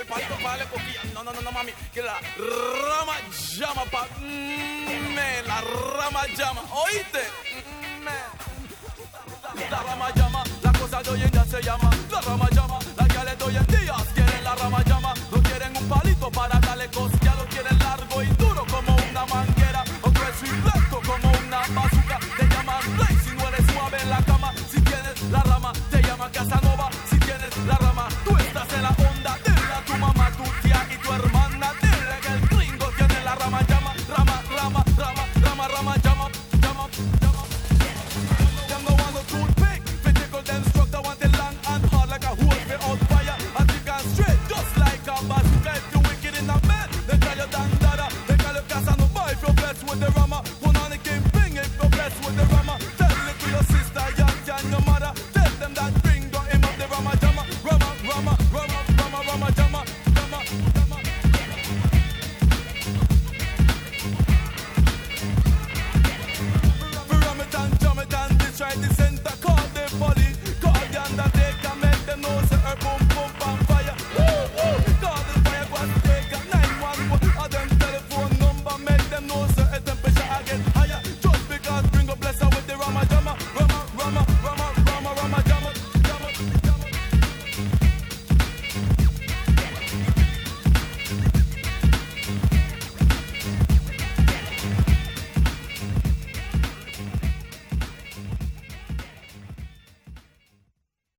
palito para darle coquilla. No, mami, que la rama llama la rama llama, ¿oíste? La rama llama, la cosa de hoy en día se llama. La rama llama, la que le doy en días quieren la rama llama. No quieren un palito para darle cosquillas.